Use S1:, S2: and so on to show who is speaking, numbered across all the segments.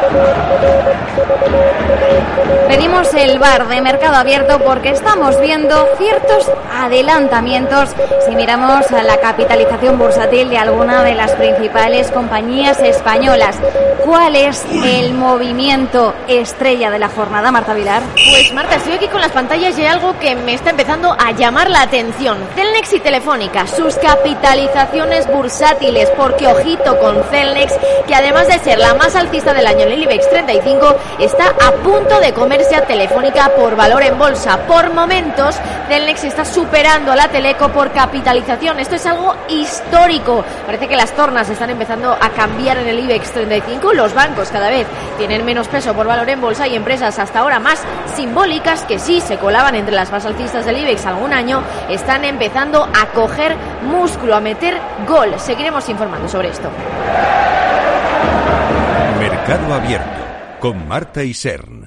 S1: Pedimos el bar de Mercado Abierto porque estamos viendo ciertos adelantamientos si miramos a la capitalización bursátil de alguna de las principales compañías españolas. ¿Cuál es el movimiento estrella de la jornada, Marta Vilar?
S2: Pues Marta, estoy aquí con las pantallas y hay algo que me está empezando a llamar la atención. Celnex y Telefónica, sus capitalizaciones bursátiles, porque ojito con Celnex, que además de ser la más alcista del año en el IBEX 35, está a punto de comerse a Telefónica por valor en bolsa. Por momentos, Celnex está superando a la Teleco por capitalización. Esto es algo histórico. Parece que las tornas están empezando a cambiar en el IBEX 35. Los bancos cada vez tienen menos peso por valor en bolsa y empresas hasta ahora más simbólicas, que sí se colaban entre las más alcistas del IBEX algún año, están empezando a coger músculo, a meter gol. Seguiremos informando sobre esto.
S3: Mercado Abierto con Marta Isern.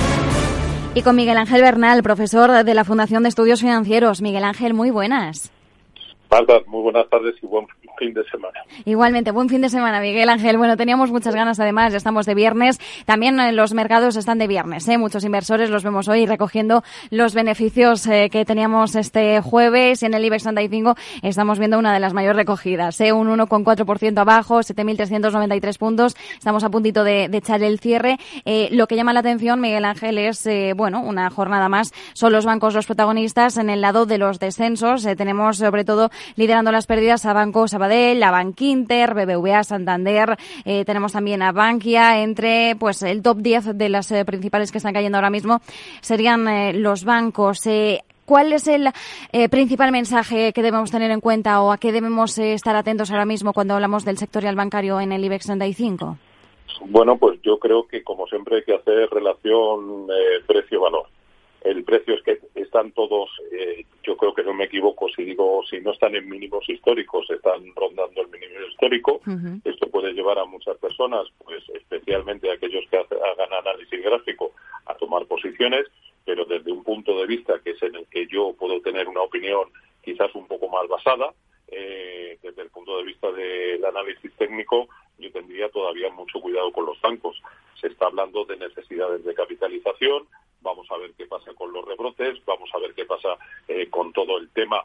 S1: Y con Miguel Ángel Bernal, profesor de la Fundación de Estudios Financieros. Miguel Ángel, muy buenas.
S4: Marta, muy buenas tardes y buen fin de semana.
S1: Igualmente, buen fin de semana, Miguel Ángel. Bueno, teníamos muchas ganas, además, ya estamos de viernes. También los mercados están de viernes, Muchos inversores los vemos hoy recogiendo los beneficios que teníamos este jueves. En el IBEX 35 estamos viendo una de las mayores recogidas, un 1,4% abajo, 7.393 puntos. Estamos a puntito de echar el cierre. Lo que llama la atención, Miguel Ángel, es, una jornada más. Son los bancos los protagonistas. En el lado de los descensos tenemos, sobre todo, liderando las pérdidas a Banco Sabadell, a Bankinter, BBVA, Santander, tenemos también a Bankia. Entre el top 10 de las principales que están cayendo ahora mismo serían los bancos. ¿Cuál es el principal mensaje que debemos tener en cuenta o a qué debemos estar atentos ahora mismo cuando hablamos del sectorial bancario en el IBEX 35?
S4: Bueno, pues yo creo que como siempre hay que hacer relación precio-valor. El precio es que están todos, yo creo que no me equivoco si digo, si no están en mínimos históricos, están rondando el mínimo histórico. Uh-huh. Esto puede llevar a muchas personas, pues especialmente a aquellos que hagan análisis gráfico, a tomar posiciones, pero desde un punto de vista que es en el que yo puedo tener una opinión quizás un poco más basada, desde el punto de vista del análisis técnico, yo tendría todavía mucho cuidado con los bancos. Se está hablando de necesidades de capitalización. Vamos a ver qué pasa con los rebrotes, vamos a ver qué pasa con todo el tema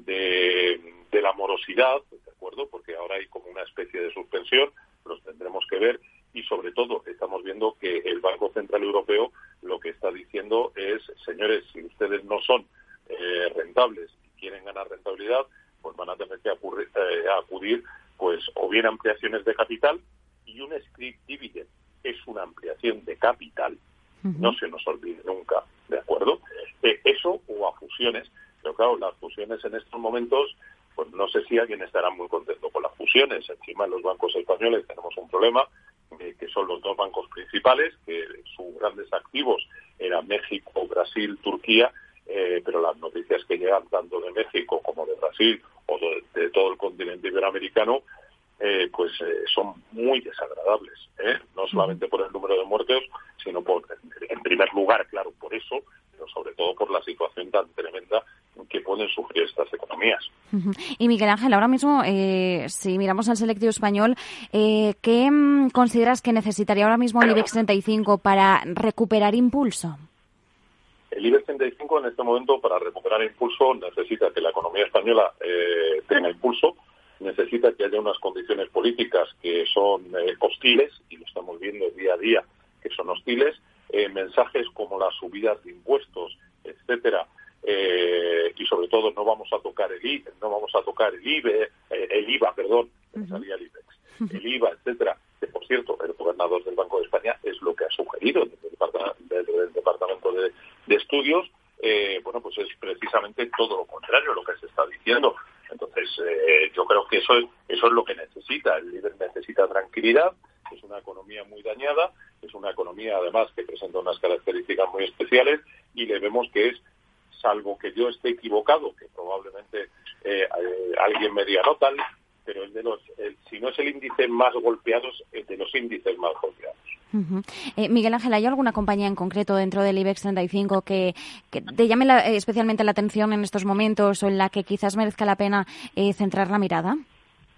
S4: de la morosidad, ¿de acuerdo? Porque ahora hay como una especie de suspensión, los tendremos que ver, y sobre todo estamos viendo que el Banco Central Europeo lo que está diciendo es, señores, si ustedes no son rentables y quieren ganar rentabilidad, pues van a tener que acudir pues o bien a ampliaciones de capital, y un scrip dividend es una ampliación de capital. No se nos olvide nunca, ¿de acuerdo? Eso o a fusiones. Pero claro, las fusiones en estos momentos, pues no sé si alguien estará muy contento con las fusiones. Encima en los bancos españoles tenemos un problema, que son los dos bancos principales, que sus grandes activos eran México, Brasil, Turquía, pero las noticias que llegan tanto de México como de Brasil o de todo el continente iberoamericano, son muy desagradables, no solamente por el número de muertos, sino en primer lugar, claro, por eso, pero sobre todo por la situación tan tremenda que pueden sufrir estas economías.
S1: Y Miguel Ángel, ahora mismo, si miramos al selectivo español, ¿qué consideras que necesitaría ahora mismo el IBEX 35 para recuperar impulso?
S4: El IBEX 35 en este momento, para recuperar impulso, necesita que la economía española tenga impulso, necesita que haya unas condiciones políticas que son hostiles, y lo estamos viendo día a día, que son hostiles, mensajes como las subidas de impuestos, etcétera, y sobre todo no vamos a tocar el IVA, el IVA, etcétera, que por cierto, el gobernador del Banco de España es lo que ha sugerido desde el Departamento de Estudios, pues es precisamente todo lo contrario a lo que se está diciendo. Entonces, yo creo que eso es lo que necesita. El líder necesita tranquilidad, es una economía muy dañada, es una economía además que presenta unas características muy especiales, y le vemos que es, salvo que yo esté equivocado, que probablemente alguien me diga no tal, pero si no es el índice más golpeado, es de los índices más golpeados.
S1: Uh-huh. Miguel Ángel, ¿hay alguna compañía en concreto dentro del IBEX 35 que te llame especialmente la atención en estos momentos, o en la que quizás merezca la pena centrar la mirada?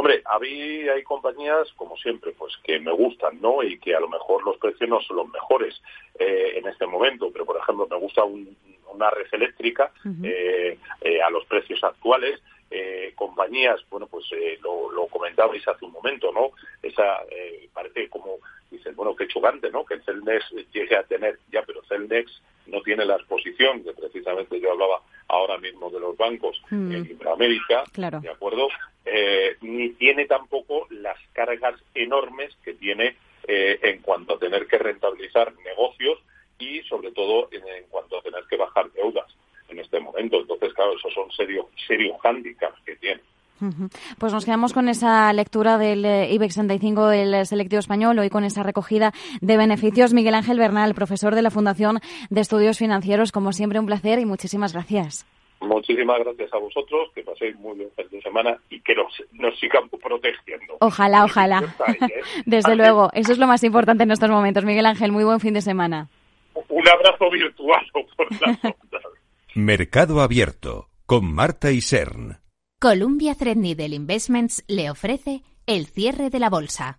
S4: Hombre, hay compañías, como siempre, pues que me gustan, ¿no? Y que a lo mejor los precios no son los mejores en este momento, pero por ejemplo me gusta una red eléctrica a los precios actuales. Compañías, bueno, pues lo comentabais hace un momento, ¿no? Parece como, dices, bueno, qué chocante, ¿no? Que el Cellnex llegue a tener, pero Cellnex no tiene la exposición que precisamente yo hablaba ahora mismo de los bancos en Iberoamérica,
S1: claro.
S4: ¿De acuerdo? Ni tiene tampoco las cargas enormes que tiene en cuanto a tener que rentabilizar negocios y sobre todo en cuanto a tener que bajar deudas en este momento. Entonces, claro, esos son serios hándicaps que tiene.
S1: Pues nos quedamos con esa lectura del IBEX 35 del selectivo español, hoy con esa recogida de beneficios. Miguel Ángel Bernal, profesor de la Fundación de Estudios Financieros, como siempre un placer y muchísimas gracias.
S4: Muchísimas gracias a vosotros, que paséis muy buen fin de semana y que nos sigan protegiendo.
S1: Ojalá. Desde luego, eso es lo más importante en estos momentos. Miguel Ángel, muy buen fin de semana.
S4: Un abrazo virtual por las ondas.
S3: Mercado Abierto, con Marta Isern.
S5: Columbia Threadneedle Investments le ofrece el cierre de la bolsa.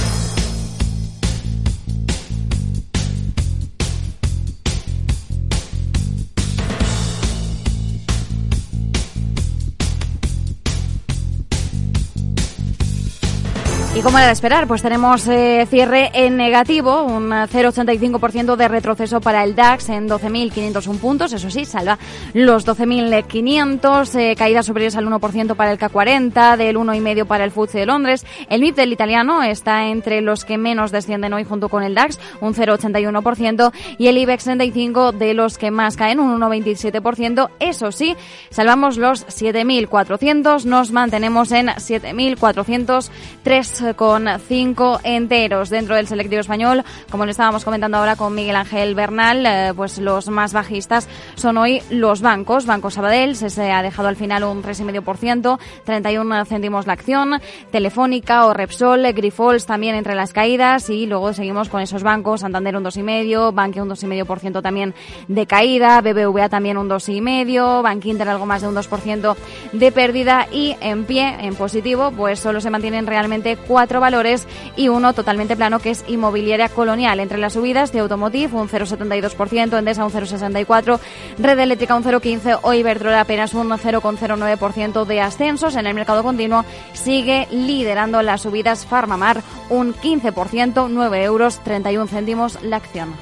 S1: Y como era de esperar, pues tenemos cierre en negativo, un 0,85% de retroceso para el DAX en 12.501 puntos, eso sí, salva los 12.500, caídas superiores al 1% para el CAC 40, del 1,5% para el FTSE de Londres. El MIP del italiano está entre los que menos descienden hoy junto con el DAX, un 0,81%, y el IBEX 35 de los que más caen, un 1,27%. Eso sí, salvamos los 7.400, nos mantenemos en 7.403,5 enteros dentro del selectivo español. Como lo estábamos comentando ahora con Miguel Ángel Bernal, pues los más bajistas son hoy los bancos. Banco Sabadell se ha dejado al final un 3,5%, 31 céntimos la acción. Telefónica o Repsol, Grifols también entre las caídas, y luego seguimos con esos bancos. Santander un 2,5%, Bankia un 2,5% también de caída, BBVA también un 2,5%, Bankinter algo más de un 2% de pérdida, y en pie, en positivo, pues solo se mantienen realmente 4 valores y uno totalmente plano, que es Inmobiliaria Colonial. Entre las subidas de Automotive un 0,72%, Endesa un 0,64%, Red Eléctrica un 0,15% o Iberdrola apenas un 0,09% de ascensos. En el mercado continuo sigue liderando las subidas Farmamar un 15%, 9,31 € la acción.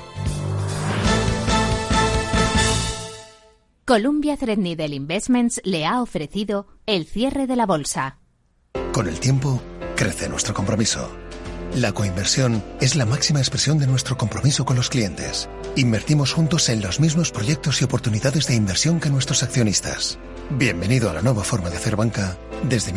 S5: Columbia Threadneedle Investments le ha ofrecido el cierre de la bolsa.
S6: Con el tiempo crece nuestro compromiso. La coinversión es la máxima expresión de nuestro compromiso con los clientes. Invertimos juntos en los mismos proyectos y oportunidades de inversión que nuestros accionistas. Bienvenido a la nueva forma de hacer banca desde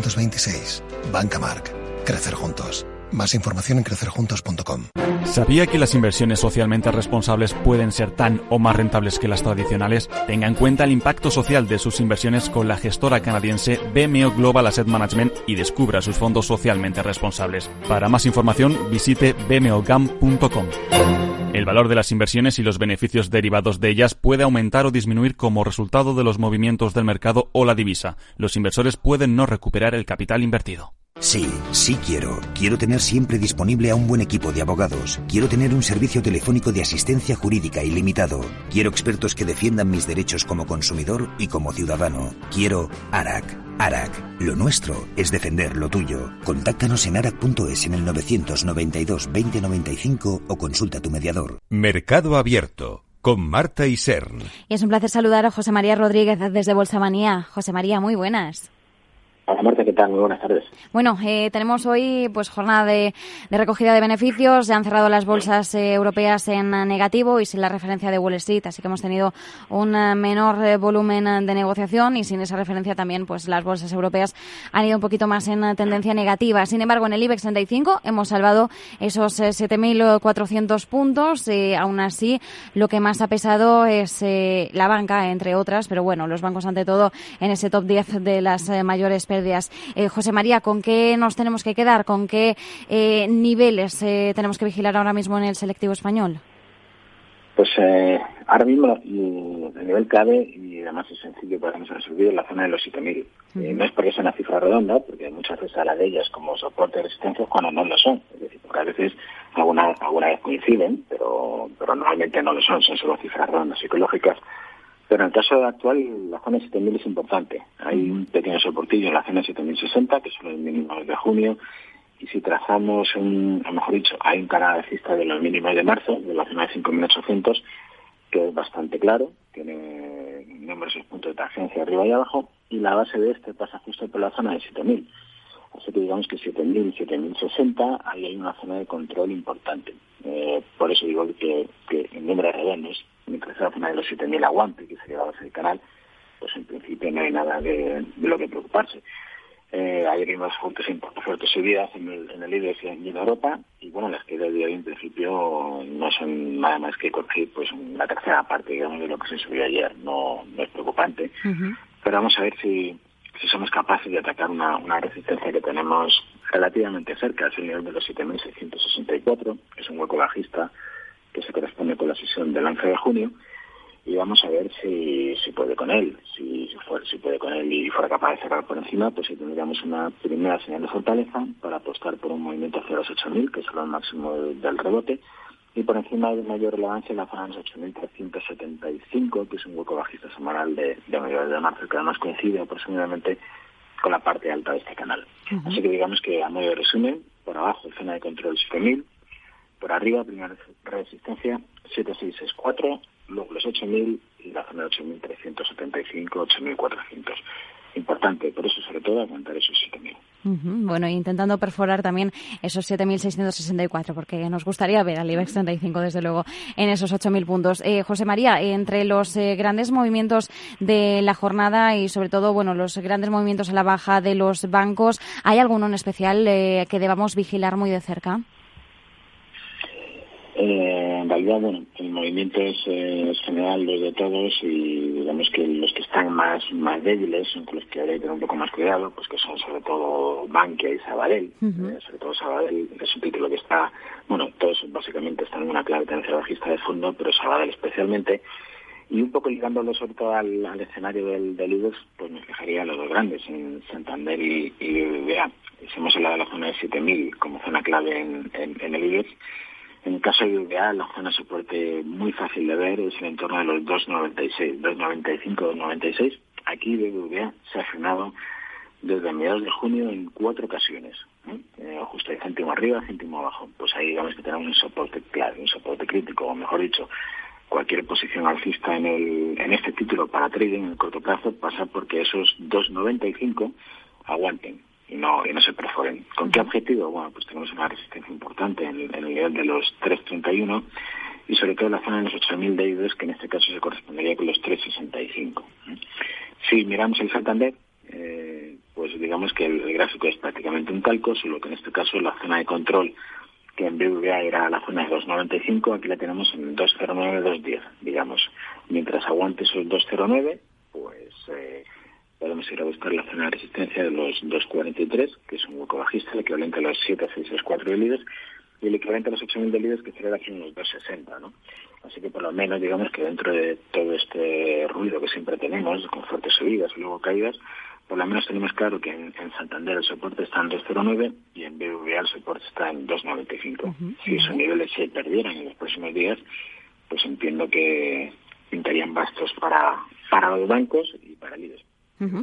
S6: 1926. Banca Marc. Crecer juntos. Más información en crecerjuntos.com.
S7: ¿Sabía que las inversiones socialmente responsables pueden ser tan o más rentables que las tradicionales? Tenga en cuenta el impacto social de sus inversiones con la gestora canadiense BMO Global Asset Management y descubra sus fondos socialmente responsables. Para más información, visite bmogam.com. El valor de las inversiones y los beneficios derivados de ellas puede aumentar o disminuir como resultado de los movimientos del mercado o la divisa. Los inversores pueden no recuperar el capital invertido.
S8: Sí quiero. Quiero tener siempre disponible a un buen equipo de abogados. Quiero tener un servicio telefónico de asistencia jurídica ilimitado. Quiero expertos que defiendan mis derechos como consumidor y como ciudadano. Quiero ARAC. ARAC. Lo nuestro es defender lo tuyo. Contáctanos en arac.es en el 992 20 95 o consulta a tu mediador.
S3: Mercado Abierto, con Marta Isern.
S1: Y es un placer saludar a José María Rodríguez desde Bolsamanía. José María, muy buenas.
S9: Hola Marta, ¿qué tal? Muy buenas tardes.
S1: Bueno, tenemos hoy pues jornada de recogida de beneficios. Se han cerrado las bolsas europeas en negativo y sin la referencia de Wall Street, así que hemos tenido un menor volumen de negociación, y sin esa referencia también pues las bolsas europeas han ido un poquito más en tendencia negativa. Sin embargo, en el IBEX 35 hemos salvado esos 7.400 puntos. Aún así, lo que más ha pesado es la banca, entre otras, pero bueno, los bancos ante todo en ese top 10 de las mayores pérdidas. José María, ¿con qué nos tenemos que quedar? ¿Con qué niveles tenemos que vigilar ahora mismo en el selectivo español?
S9: Pues ahora mismo el nivel clave, y además es sencillo para nosotros resolver, es la zona de los 7.000. No es porque sea una cifra redonda, porque muchas veces habla de ellas como soporte de resistencia cuando no lo son. Es decir, porque a veces alguna vez coinciden, pero normalmente no lo son solo cifras redondas psicológicas. Pero en el caso actual, la zona de 7.000 es importante. Hay un pequeño soportillo en la zona de 7.060, que son los mínimos de junio, y si trazamos hay un canal alcista de los mínimos de marzo, de la zona de 5.800, que es bastante claro, tiene numerosos puntos de tangencia arriba y abajo, y la base de este pasa justo por la zona de 7.000. Así que digamos que 7.000 y 7.060, ahí hay una zona de control importante. Por eso digo que en números redondos, mientras la zona de los 7.000 aguante, que sería la base del canal, pues en principio no hay nada de lo que preocuparse. Hay unas fuertes subidas en el IBEX y en Europa, y bueno, las que de hoy en principio no son nada más que corregir pues una tercera parte, digamos, de lo que se subió ayer. No es preocupante, pero vamos a ver si somos capaces de atacar una resistencia que tenemos relativamente cerca, es el nivel de los 7.664, es un hueco bajista que se corresponde con la sesión del 11 de junio, y vamos a ver si puede con él. Si puede con él y fuera capaz de cerrar por encima, pues si tendríamos una primera señal de fortaleza para apostar por un movimiento hacia los 8.000, que es el máximo del rebote, y por encima de mayor relevancia la zona de los 8.375, que es un hueco bajista semanal de mediados de marzo, que además coincide aproximadamente con la parte alta de este canal. Así que digamos que a modo de resumen, por abajo zona de control 7.000, por arriba primera resistencia 7.664, luego los 8.000 y la zona de 8.375, 8.400. Importante, por eso sobre todo aguantar esos 7.000.
S1: Bueno, intentando perforar también esos 7.664, porque nos gustaría ver al IBEX 35, desde luego, en esos 8.000 puntos. José María, entre los grandes movimientos de la jornada y sobre todo, bueno, los grandes movimientos a la baja de los bancos, ¿hay alguno en especial que debamos vigilar muy de cerca?
S9: En realidad, bueno, el movimiento es general, los de todos, y digamos que los que están más débiles son con los que habría que tener un poco más cuidado, pues que son sobre todo Bankia y Sabadell. Sobre todo Sabadell es un título que está, bueno, todos básicamente están en una clara tendencia bajista de fondo, pero Sabadell especialmente. Y un poco ligándolo sobre todo al escenario del IBEX, pues me fijaría en los dos grandes, en Santander y BBVA. Hemos hablado de la zona de 7.000 como zona clave en el IBEX. En el caso de BBVA, la zona de soporte muy fácil de ver es el entorno de los 2.96, 2.95, 2.96. Aquí BBVA se ha frenado desde mediados de junio en 4 ocasiones. Justo ahí, céntimo arriba, céntimo abajo. Pues ahí digamos que tenemos un soporte clave, un soporte crítico, o mejor dicho, cualquier posición alcista en este título para trading en el corto plazo pasa porque esos 2.95 aguanten y no se perforen. ¿Con qué objetivo? Bueno, pues tenemos una resistencia importante en el nivel de los 3.31 y sobre todo en la zona de los 8.000 de IBEX, que en este caso se correspondería con los 3.65. Si miramos el Santander, pues digamos que el gráfico es prácticamente un calco, solo que en este caso la zona de control, que en BBVA era la zona de 2.95, aquí la tenemos en 2.09, 2.10, digamos. Mientras aguante esos 2.09, pues podemos ir a buscar la zona de resistencia de los 2.43, que es un hueco bajista, el equivalente a los 7.664 de líderes, y el equivalente a los 8.000 de líderes, que sería aquí unos 2.60, ¿no? Así que por lo menos digamos que dentro de todo este ruido que siempre tenemos, con fuertes subidas y luego caídas, por lo menos tenemos claro que en Santander el soporte está en 2.09 y en BBVA el soporte está en 2.95. Si esos niveles se perdieran en los próximos días, pues entiendo que pintarían bastos para los bancos y para el IBEX.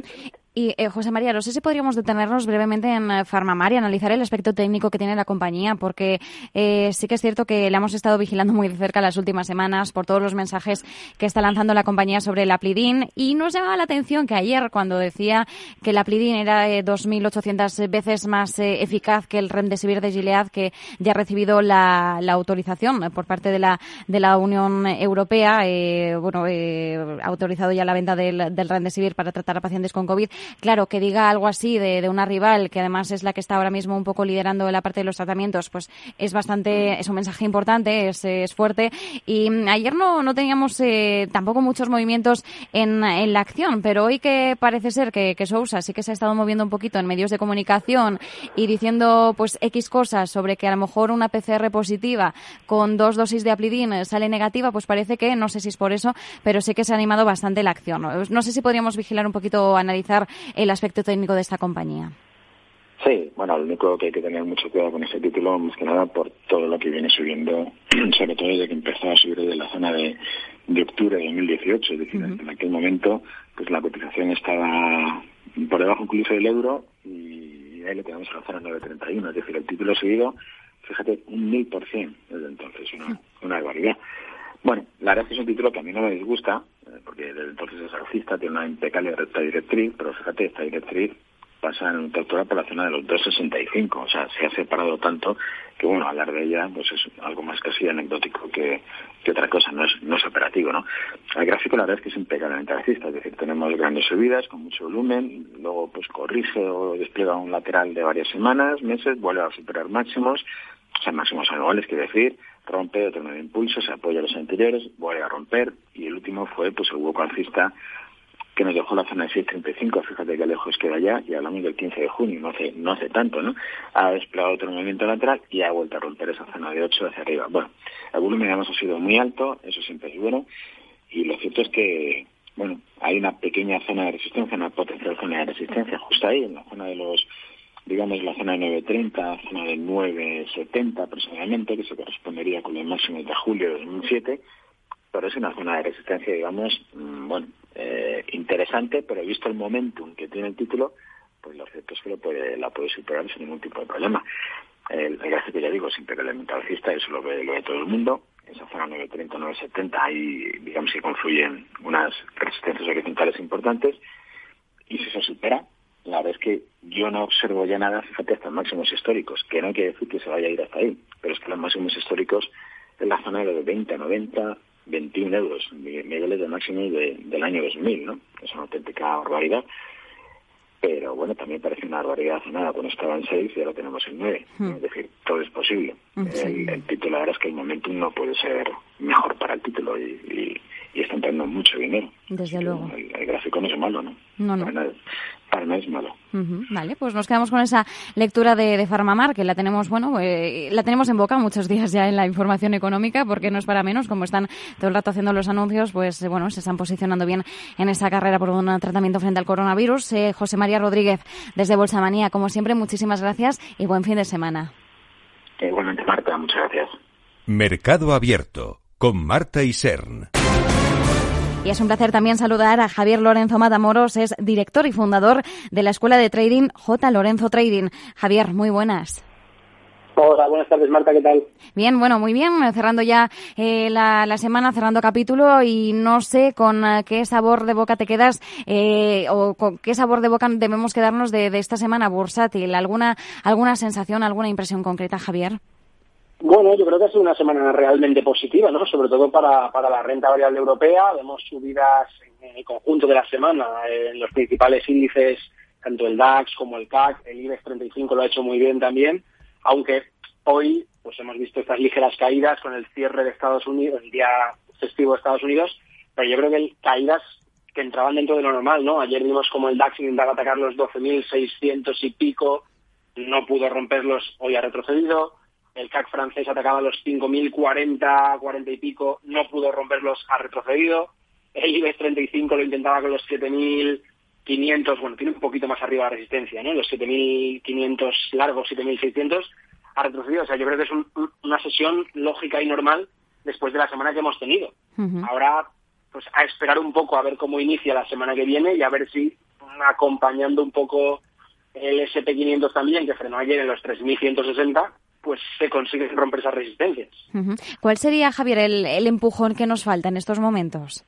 S1: Y José María, no sé si podríamos detenernos brevemente en Farmamar y analizar el aspecto técnico que tiene la compañía, porque sí que es cierto que la hemos estado vigilando muy de cerca las últimas semanas por todos los mensajes que está lanzando la compañía sobre el Aplidin, y nos llamaba la atención que ayer, cuando decía que el Aplidin era 2.800 veces más eficaz que el Remdesivir de Gilead, que ya ha recibido la autorización por parte de la Unión Europea, ha autorizado ya la venta del Remdesivir para tratar a pacientes con COVID. claro, que diga algo así de una rival, que además es la que está ahora mismo un poco liderando la parte de los tratamientos, pues es un mensaje importante, es fuerte. Y ayer no teníamos tampoco muchos movimientos en la acción, pero hoy que parece ser que Sousa sí que se ha estado moviendo un poquito en medios de comunicación y diciendo pues X cosas sobre que a lo mejor una PCR positiva con 2 dosis de Aplidin sale negativa, pues parece que, no sé si es por eso, pero sí que se ha animado bastante la acción. No sé si podríamos vigilar un poquito, analizar el aspecto técnico de esta compañía.
S9: Sí, bueno, lo único que hay que tener mucho cuidado con ese título, más que nada por todo lo que viene subiendo, sobre todo desde que empezó a subir desde la zona de octubre de 2018, es decir, en aquel momento pues la cotización estaba por debajo incluso del euro y ahí lo tenemos a la zona 9.31, es decir, el título ha subido, fíjate, 1000% desde entonces, una barbaridad. Bueno, la verdad es que es un título que a mí no me disgusta, porque desde entonces es alcista, tiene una impecable recta directriz, pero fíjate, esta directriz pasa en tortura por la zona de los 2.65, o sea, se ha separado tanto que, bueno, hablar de ella pues es algo más casi anecdótico que otra cosa, no es operativo, ¿no? El gráfico la verdad es que es impecablemente alcista, es decir, tenemos grandes subidas con mucho volumen, luego pues corrige o despliega un lateral de varias semanas, meses, vuelve a superar máximos, o sea, máximos anuales, quiere decir, rompe otro nuevo impulso, se apoya a los anteriores, vuelve a romper, y el último fue pues el hueco alcista que nos dejó la zona de 6.35, fíjate que lejos queda ya, y hablamos del 15 de junio, no hace tanto, ¿no? Ha desplegado otro movimiento lateral y ha vuelto a romper esa zona de 8 hacia arriba. Bueno, el volumen además ha sido muy alto, eso siempre es bueno, y lo cierto es que, bueno, hay una pequeña zona de resistencia, una potencial zona de resistencia, justo ahí, en la zona de los, digamos, la zona de 9.30, zona de 9.70 aproximadamente, que se correspondería con los máximos de julio de 2007, pero es una zona de resistencia, digamos, bueno, interesante, pero visto el momentum que tiene el título, pues lo cierto es que la puede superar sin ningún tipo de problema. El gráfico, ya digo, es impecablemente alcista, eso lo ve todo el mundo. Esa zona 9.30, 9.70, ahí, digamos, que confluyen unas resistencias horizontales importantes, y si se supera, la verdad es que yo no observo ya nada, fíjate, hasta máximos históricos, que no quiere decir que se vaya a ir hasta ahí, pero es que los máximos históricos en la zona de los 20, 90, 21 euros, niveles de máximo del año 2000, ¿no? Es una auténtica barbaridad. Pero bueno, también parece una barbaridad hace nada, cuando estaba en 6 y ahora tenemos en 9. Es decir, todo es posible. Sí. El título, la verdad es que el momentum no puede ser mejor para el título y está entrando mucho dinero.
S1: Desde luego.
S9: El gráfico no es malo, ¿no?
S1: No.
S9: Para nada es malo.
S1: Vale, pues nos quedamos con esa lectura de Farmamar, que la tenemos, la tenemos en boca muchos días ya en la información económica, porque no es para menos, como están todo el rato haciendo los anuncios, pues se están posicionando bien en esa carrera por un tratamiento frente al coronavirus. José María Rodríguez, desde Bolsamanía, como siempre, muchísimas gracias y buen fin de semana.
S9: Igualmente, Marta, muchas gracias.
S3: Mercado Abierto, con Marta Isern.
S1: Y es un placer también saludar a Javier Lorenzo Matamoros, es director y fundador de la Escuela de Trading J. Lorenzo Trading. Javier, muy buenas.
S10: Hola, buenas tardes, Marta, ¿qué tal?
S1: Bien, muy bien, cerrando ya la semana, cerrando capítulo, y no sé con qué sabor de boca te quedas o con qué sabor de boca debemos quedarnos de esta semana bursátil. ¿Alguna sensación, alguna impresión concreta, Javier?
S10: Bueno, yo creo que ha sido una semana realmente positiva, ¿no? Sobre todo para la renta variable europea. Vemos subidas en el conjunto de la semana en los principales índices, tanto el DAX como el CAC. El IBEX 35 lo ha hecho muy bien también, aunque hoy pues hemos visto estas ligeras caídas con el cierre de Estados Unidos, el día festivo de Estados Unidos, pero yo creo que caídas que entraban dentro de lo normal, ¿no? Ayer vimos como el DAX intentaba atacar los 12.600 y pico, no pudo romperlos, hoy ha retrocedido. El CAC francés atacaba los 5.040, 40 y pico, no pudo romperlos, ha retrocedido. El IBEX 35 lo intentaba con los 7.500, bueno, tiene un poquito más arriba la resistencia, ¿no? Los 7.500 largos, 7.600, ha retrocedido. O sea, yo creo que es una sesión lógica y normal después de la semana que hemos tenido. Ahora, pues a esperar un poco a ver cómo inicia la semana que viene y a ver si, acompañando un poco el SP500 también, que frenó ayer en los 3.160, pues se consiguen romper esas resistencias.
S1: ¿Cuál sería, Javier, el empujón que nos falta en estos momentos?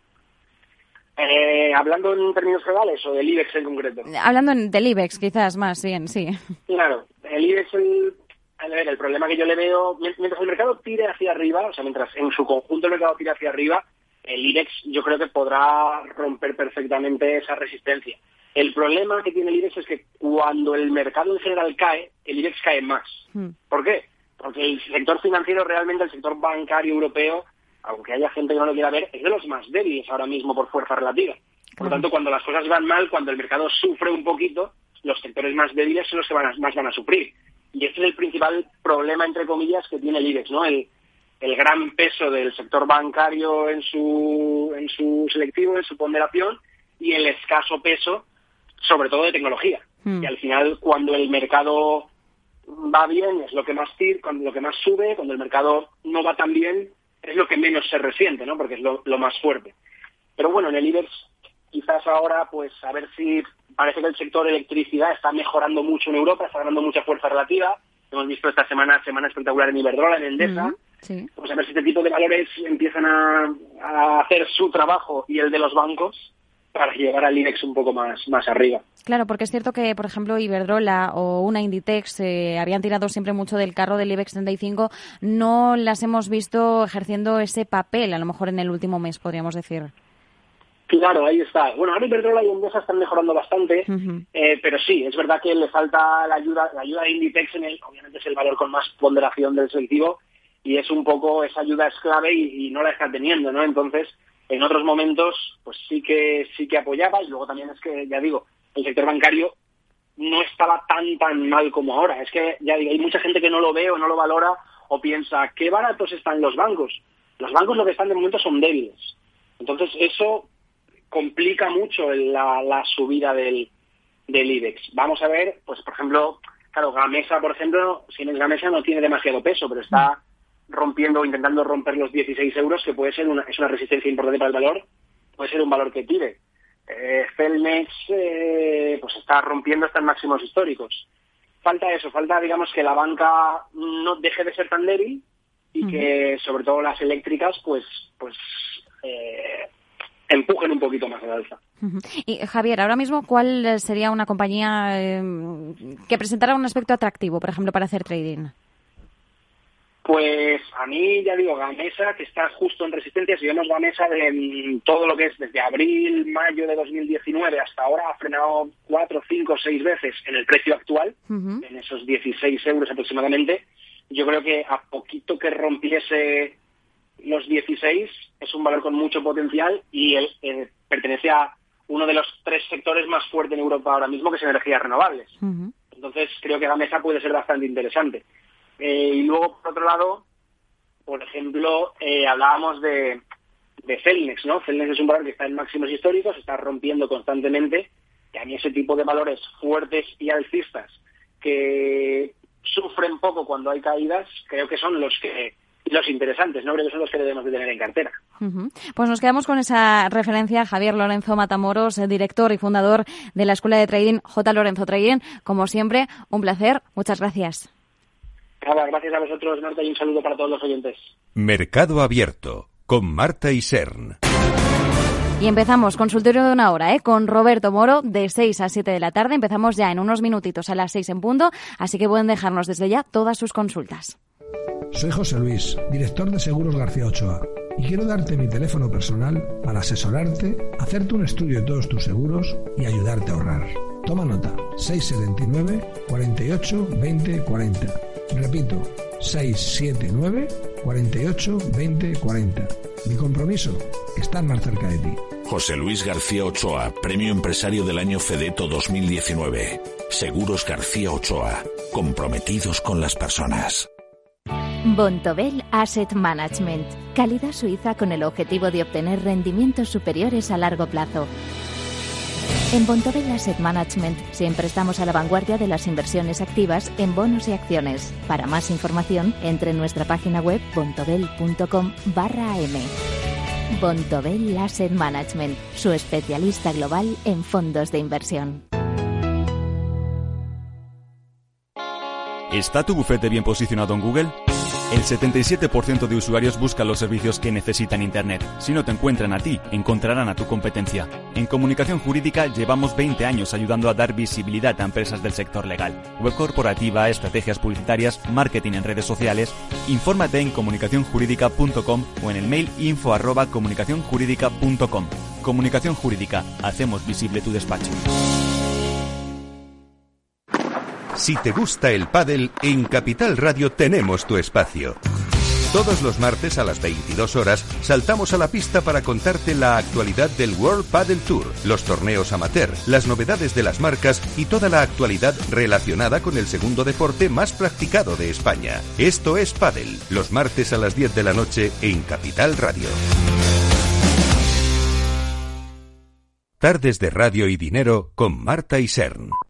S10: ¿Hablando en términos generales o del IBEX en concreto?
S1: Hablando del IBEX, quizás más bien, sí.
S10: Claro, el IBEX, el problema que yo le veo, mientras el mercado tire hacia arriba, o sea, mientras en su conjunto el mercado tire hacia arriba, el IBEX yo creo que podrá romper perfectamente esa resistencia. El problema que tiene el IBEX es que cuando el mercado en general cae, el IBEX cae más. ¿Por qué? Porque el sector financiero, realmente el sector bancario europeo, aunque haya gente que no lo quiera ver, es de los más débiles ahora mismo por fuerza relativa. Por lo tanto, cuando las cosas van mal, cuando el mercado sufre un poquito, los sectores más débiles son los que más van a sufrir. Y este es el principal problema, entre comillas, que tiene el IBEX, ¿no? El gran peso del sector bancario en su selectivo, en su ponderación, y el escaso peso, sobre todo de tecnología. Y al final, cuando el mercado va bien, es lo que más cuando lo que más sube, cuando el mercado no va tan bien, es lo que menos se resiente, ¿no? Porque es lo más fuerte. Pero bueno, en el IBEX, quizás ahora, pues a ver si parece que el sector electricidad está mejorando mucho en Europa, está ganando mucha fuerza relativa. Hemos visto esta semana espectacular en Iberdrola, en Endesa.
S1: Sí.
S10: Pues a ver si este tipo de valores empiezan a hacer su trabajo y el de los bancos para llevar al IBEX un poco más arriba.
S1: Claro, porque es cierto que, por ejemplo, Iberdrola o una Inditex habían tirado siempre mucho del carro del IBEX 35. No las hemos visto ejerciendo ese papel, a lo mejor en el último mes, podríamos decir.
S10: Claro, ahí está. Bueno, ahora Iberdrola y Endesa están mejorando bastante, pero sí, es verdad que le falta la ayuda de Inditex, obviamente es el valor con más ponderación del selectivo, y es un poco, esa ayuda es clave y no la está teniendo, ¿no? Entonces, en otros momentos, pues sí que apoyaba, y luego también es que, ya digo, el sector bancario no estaba tan mal como ahora. Es que, ya digo, hay mucha gente que no lo ve o no lo valora o piensa, qué baratos están los bancos. Los bancos lo que están de momento son débiles. Entonces, eso complica mucho la subida del IBEX. Vamos a ver, pues por ejemplo, claro, Gamesa, por ejemplo, Siemens Gamesa no tiene demasiado peso, pero está intentando romper los 16 euros, que puede ser es una resistencia importante para el valor, puede ser un valor que tire. Celnex pues está rompiendo hasta máximos históricos. Falta digamos que la banca no deje de ser tan débil y que sobre todo las eléctricas pues empujen un poquito más al alza.
S1: Y Javier, ahora mismo, ¿cuál sería una compañía que presentara un aspecto atractivo, por ejemplo, para hacer trading?
S10: Pues a mí, ya digo, Gamesa, que está justo en resistencia. Si vemos Gamesa de todo lo que es desde abril, mayo de 2019 hasta ahora, ha frenado 4, 5, 6 veces en el precio actual, en esos 16 euros aproximadamente. Yo creo que a poquito que rompiese los 16 es un valor con mucho potencial y pertenece a uno de los 3 sectores más fuertes en Europa ahora mismo, que es energías renovables. Entonces creo que Gamesa puede ser bastante interesante. Y luego, por otro lado, por ejemplo, hablábamos de Celnex, ¿no? Celnex es un valor que está en máximos históricos, está rompiendo constantemente, y a mí ese tipo de valores fuertes y alcistas que sufren poco cuando hay caídas, creo que son los interesantes, ¿no? Creo que son los que debemos de tener en cartera.
S1: Pues nos quedamos con esa referencia. Javier Lorenzo Matamoros, director y fundador de la Escuela de Trading J. Lorenzo Trading. Como siempre, un placer. Muchas gracias.
S10: Nada, gracias a vosotros, Marta, y un saludo para todos los oyentes.
S3: Mercado Abierto, con Marta Isern.
S1: Y empezamos consultorio de una hora, con Roberto Moro, de 6 a 7 de la tarde. Empezamos ya en unos minutitos a las 6 en punto, así que pueden dejarnos desde ya todas sus consultas.
S11: Soy José Luis, director de Seguros García Ochoa, y quiero darte mi teléfono personal para asesorarte, hacerte un estudio de todos tus seguros y ayudarte a ahorrar. Toma nota, 679 48 20 40. Repito, 679 48 20 40. Mi compromiso, estar más cerca de ti.
S12: José Luis García Ochoa, Premio Empresario del Año Fedeto 2019. Seguros García Ochoa, comprometidos con las personas.
S5: Bontobel Asset Management, calidad suiza con el objetivo de obtener rendimientos superiores a largo plazo. En Bontobel Asset Management siempre estamos a la vanguardia de las inversiones activas en bonos y acciones. Para más información, entre en nuestra página web bontobel.com/am. Bontobel Asset Management, su especialista global en fondos de inversión.
S7: ¿Está tu bufete bien posicionado en Google? El 77% de usuarios buscan los servicios que necesitan Internet. Si no te encuentran a ti, encontrarán a tu competencia. En Comunicación Jurídica llevamos 20 años ayudando a dar visibilidad a empresas del sector legal. Web corporativa, estrategias publicitarias, marketing en redes sociales. Infórmate en comunicacionjurídica.com o en el mail info@comunicacionjurídica.com. Comunicación Jurídica. Hacemos visible tu despacho.
S3: Si te gusta el pádel, en Capital Radio tenemos tu espacio. Todos los martes a las 22 horas saltamos a la pista para contarte la actualidad del World Padel Tour, los torneos amateur, las novedades de las marcas y toda la actualidad relacionada con el segundo deporte más practicado de España. Esto es Padel, los martes a las 10 de la noche en Capital Radio. Tardes de Radio y Dinero con Marta Isern.